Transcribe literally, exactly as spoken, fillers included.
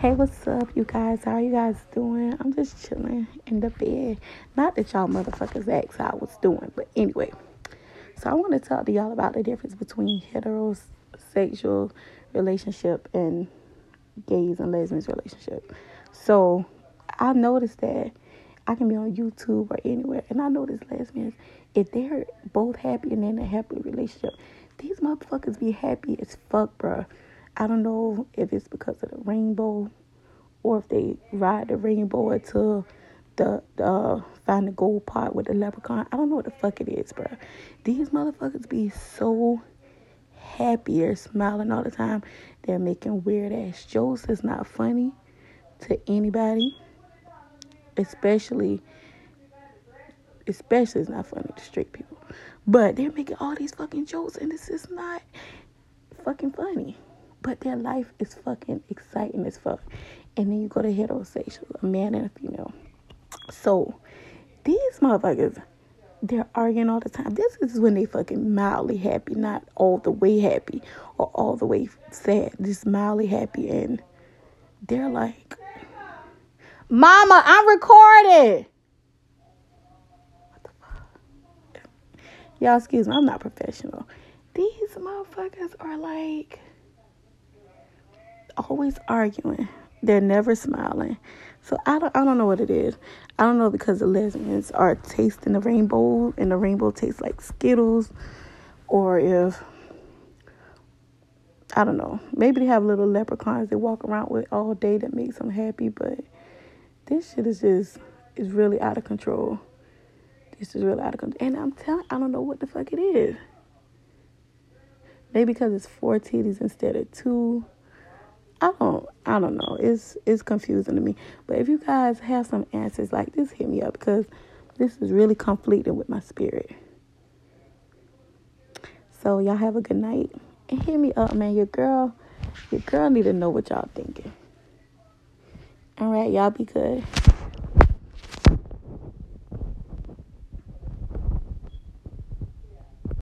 Hey, what's up, you guys? How are you guys doing? I'm just chilling in the bed. Not that y'all motherfuckers asked how I was doing, but anyway. So I want to talk to y'all about the difference between heterosexual relationship and gays and lesbians relationship. So I noticed that I can be on YouTube or anywhere, and I notice lesbians, if they're both happy and in a happy relationship, these motherfuckers be happy as fuck, bruh. I don't know if it's because of the rainbow or if they ride the rainbow until the, the uh, find the gold part with the leprechaun. I don't know what the fuck it is, bruh. These motherfuckers be so happy. They're smiling all the time. They're making weird ass jokes. It's not funny to anybody. Especially, especially it's not funny to straight people. But they're making all these fucking jokes and this is not fucking funny. But their life is fucking exciting as fuck. And then you go to heterosexual, a man and a female. So, these motherfuckers, they're arguing all the time. This is when they fucking mildly happy, not all the way happy or all the way sad. Just mildly happy. And they're like, Mama, I'm recording. What the fuck? Y'all, excuse me, I'm not professional. These motherfuckers are like always arguing. They're never smiling. So I don't I don't know what it is. I don't know because the lesbians are tasting the rainbow and the rainbow tastes like Skittles, or if I don't know. Maybe they have little leprechauns they walk around with all day that makes them happy, but this shit is just is really out of control. This is really out of control. And I'm telling I don't know what the fuck it is. Maybe because it's four titties instead of two. I don't, I don't know. It's it's confusing to me. But if you guys have some answers like this, hit me up because this is really conflicting with my spirit. So y'all have a good night and hit me up, man. Your girl, your girl need to know what y'all thinking. All right, y'all be good.